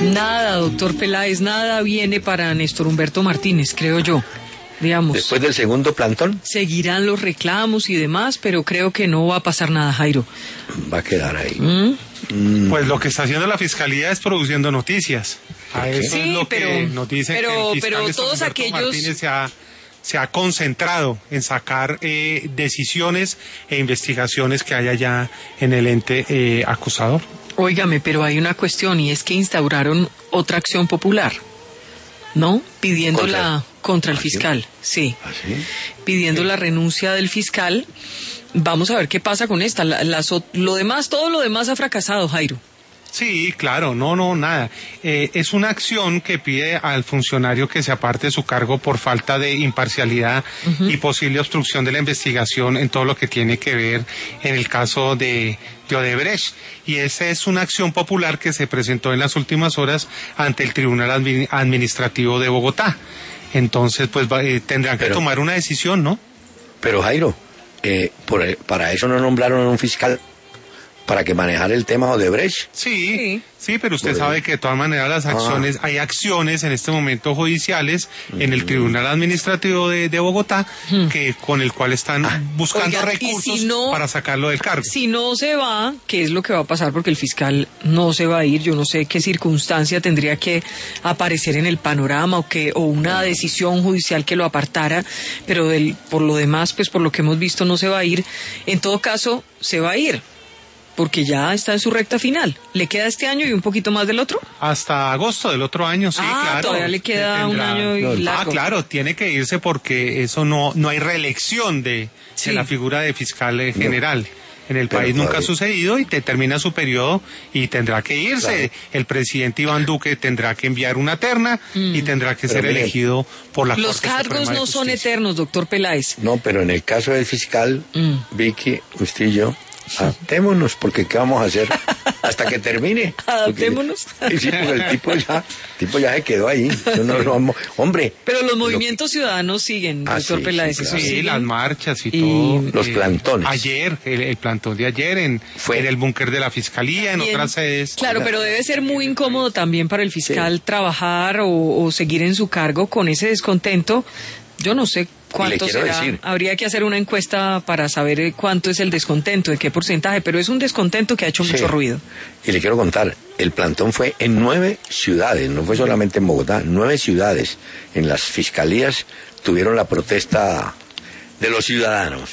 Nada, doctor Peláez, nada viene para Néstor Humberto Martínez, creo yo. Digamos, después del segundo plantón seguirán los reclamos y demás, pero creo que no va a pasar nada, Jairo. va a quedar ahí. Pues lo que está haciendo la Fiscalía es produciendo noticias. A eso Sí, es lo que nos dicen, que el fiscal pero Néstor todos Humberto aquellos... Martínez se ha concentrado en sacar decisiones e investigaciones que haya ya en el ente acusador. Óigame, pero hay una cuestión, y es que instauraron otra acción popular, ¿no? Pidiéndola contra el fiscal, sí. ¿Ah, sí? Pidiendo la renuncia del fiscal. Vamos a ver qué pasa con esta. Todo lo demás ha fracasado, Jairo. Sí, claro, nada. Es una acción que pide al funcionario que se aparte de su cargo por falta de imparcialidad y posible obstrucción de la investigación en todo lo que tiene que ver en el caso de Odebrecht. Y esa es una acción popular que se presentó en las últimas horas ante el Tribunal Administrativo de Bogotá. Entonces, pues tendrán que tomar una decisión, ¿no? Pero Jairo, para eso no nombraron a un fiscal para que manejara el tema Odebrecht. Sí, pero usted sabe que de todas maneras hay acciones en este momento judiciales en el Tribunal Administrativo de Bogotá con el cual están buscando recursos para sacarlo del cargo. Si no se va, ¿qué es lo que va a pasar? Porque el fiscal no se va a ir. Yo no sé qué circunstancia tendría que aparecer en el panorama o una decisión judicial que lo apartara, pero por lo demás, pues por lo que hemos visto, no se va a ir. En todo caso, se va a ir, porque ya está en su recta final. ¿Le queda este año y un poquito más del otro? Hasta agosto del otro año, sí, claro. Todavía le queda un año y largo. Claro, tiene que irse porque eso no hay reelección de la figura de fiscal general. En el país nunca ha sucedido y termina su periodo y tendrá que irse. Claro. El presidente Iván Duque tendrá que enviar una terna y tendrá que ser elegido por la Corte Suprema de Justicia. Los cargos no son eternos, doctor Peláez. No, pero en el caso del fiscal, Vicky, usted y yo, adaptémonos, porque ¿qué vamos a hacer hasta que termine? Adaptémonos. Sí, porque el tipo ya se quedó ahí. Hombre. Pero los movimientos ciudadanos siguen, doctor Peláez. Claro. Sí, las marchas y todo. Los plantones. Ayer, el plantón de ayer en el búnker de la Fiscalía, en otras sedes. Claro, pero debe ser muy incómodo también para el fiscal trabajar o seguir en su cargo con ese descontento. Yo no sé cuánto será. Habría que hacer una encuesta para saber cuánto es el descontento, de qué porcentaje, pero es un descontento que ha hecho mucho ruido. Y le quiero contar, el plantón fue en 9 ciudades, no fue solamente en Bogotá, 9 ciudades. En las fiscalías tuvieron la protesta de los ciudadanos.